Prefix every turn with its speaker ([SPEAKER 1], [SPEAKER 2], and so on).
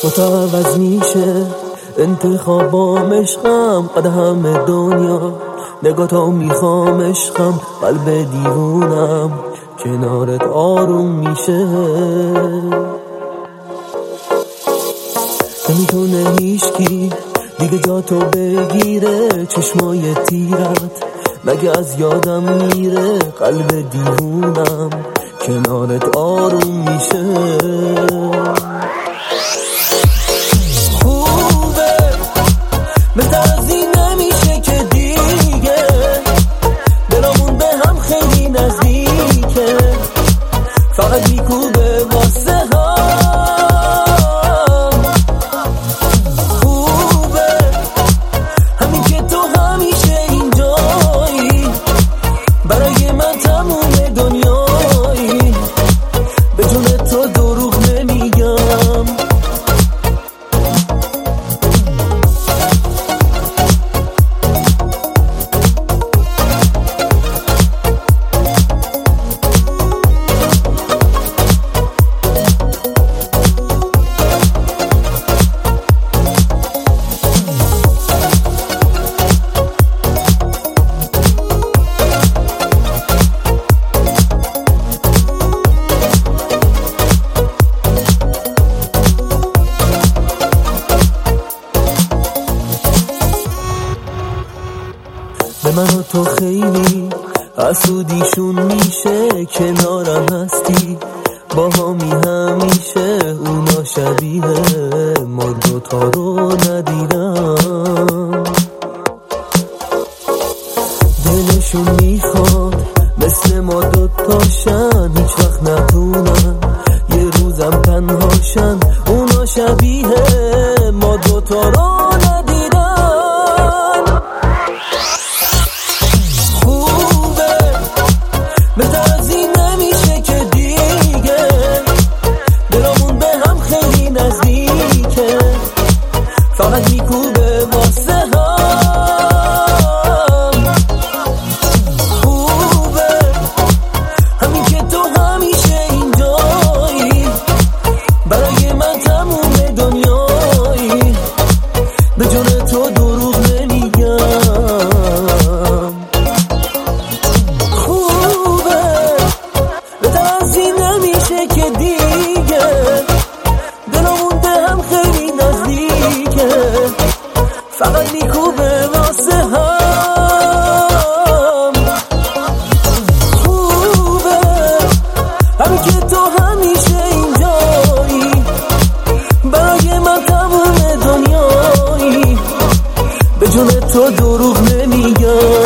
[SPEAKER 1] متعوض میشه انتخابام عشقم، قدم دنیا نگاه‌تو میخوام عشقم، قلب دیوونم کنارت آروم میشه. نمیتونه هیچکی دیگه جاتو بگیره، چشمای تیرت مگه از یادم میره، قلب دیوونم کنارت آروم میشه. خوبه مثل از این نمیشه که دیگه دلمون به هم خیلی نزدیکه، فقط میکوبه واسه هم. خوبه همین که تو همیشه اینجایی، برای من تموم دنیایی، به جون تو دروغ نمیگم. به من و تو خیلی حسودیشون میشه، کنارم هستی با همی همیشه، اونا شبیه ما دوتا رو ندیدم. دلشون میخواد مثل ما دوتاشن، هیچ وقت نتونن یه روزم تنهاشن، اونا شبیه ما دوتا رو ندیدن. مثل از این نمیشه که دیگه دلمون به هم خیلی نزدیکه، فقط میکوبه واسه هم. خوبه همین که تو همیشه اینجایی، برای من تموم دنیایی، به جون تو دروغ نمیگم. نمیشه که دیگه دلمون به هم خیلی نزدیکه، فقط میکوبه واسه هم. خوبه همین که تو همیشه اینجایی، برای من تموم دنیایی، به جون تو دروغ نمیگم.